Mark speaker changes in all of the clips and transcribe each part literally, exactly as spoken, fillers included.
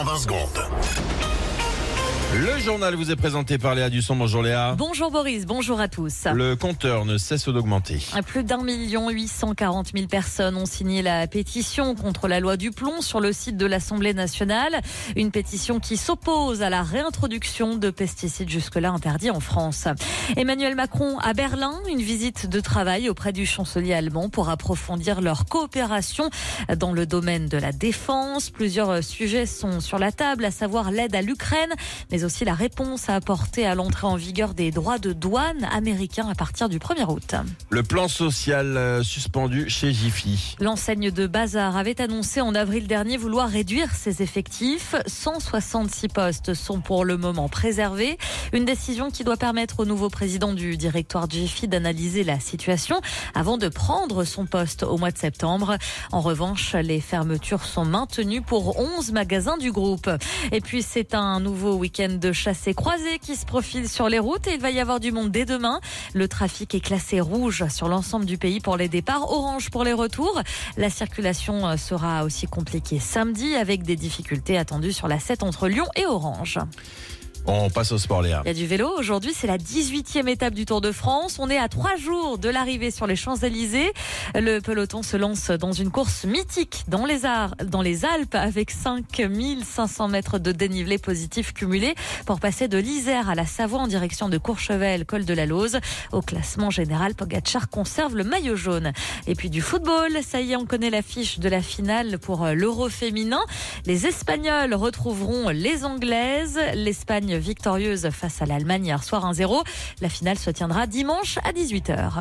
Speaker 1: vingt secondes.
Speaker 2: Le journal vous est présenté par Léa Dusson. Bonjour Léa.
Speaker 3: Bonjour Boris, bonjour à tous.
Speaker 2: Le compteur ne cesse d'augmenter.
Speaker 3: Plus d'un million huit cent quarante mille personnes ont signé la pétition contre la loi du plomb sur le site de l'Assemblée nationale. Une pétition qui s'oppose à la réintroduction de pesticides jusque-là interdits en France. Emmanuel Macron à Berlin, une visite de travail auprès du chancelier allemand pour approfondir leur coopération dans le domaine de la défense. Plusieurs sujets sont sur la table, à savoir l'aide à l'Ukraine, mais aussi la réponse à apporter à l'entrée en vigueur des droits de douane américains à partir du premier août.
Speaker 2: Le plan social euh, suspendu chez Jiffy.
Speaker 3: L'enseigne de Bazar avait annoncé en avril dernier vouloir réduire ses effectifs. cent soixante-six postes sont pour le moment préservés. Une décision qui doit permettre au nouveau président du directoire de Jiffy d'analyser la situation avant de prendre son poste au mois de septembre. En revanche, les fermetures sont maintenues pour onze magasins du groupe. Et puis c'est un nouveau week-end de chassés croisés qui se profile sur les routes et il va y avoir du monde dès demain. Le trafic est classé rouge sur l'ensemble du pays pour les départs, orange pour les retours. La circulation sera aussi compliquée samedi avec des difficultés attendues sur la sept entre Lyon et Orange.
Speaker 2: On passe au sport, Léa.
Speaker 3: Il y a du vélo. Aujourd'hui, c'est la dix-huitième étape du Tour de France. On est à trois jours de l'arrivée sur les Champs-Élysées. Le peloton se lance dans une course mythique dans les, Arts, dans les Alpes avec cinq mille cinq cents mètres de dénivelé positif cumulé pour passer de l'Isère à la Savoie en direction de Courchevel, col de la Lauze. Au classement général, Pogacar conserve le maillot jaune. Et puis du football. Ça y est, on connaît l'affiche de la finale pour l'Euro féminin. Les Espagnols retrouveront les Anglaises. L'Espagne victorieuse face à l'Allemagne hier soir un zéro. La finale se tiendra dimanche à dix-huit heures.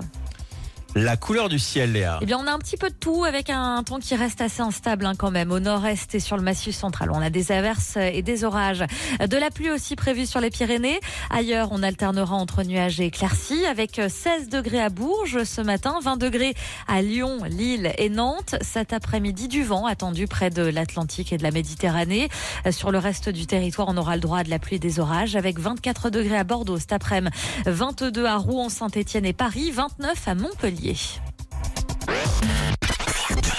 Speaker 2: La couleur du ciel, Léa.
Speaker 3: Eh bien, on a un petit peu de tout avec un temps qui reste assez instable hein, quand même. Au nord-est et sur le massif central, on a des averses et des orages. De la pluie aussi prévue sur les Pyrénées. Ailleurs, on alternera entre nuages et éclaircies avec seize degrés à Bourges ce matin, vingt degrés à Lyon, Lille et Nantes. Cet après-midi, du vent attendu près de l'Atlantique et de la Méditerranée. Sur le reste du territoire, on aura le droit à de la pluie et des orages avec vingt-quatre degrés à Bordeaux cet après-midi, vingt-deux à Rouen, Saint-Étienne et Paris, vingt-neuf à Montpellier.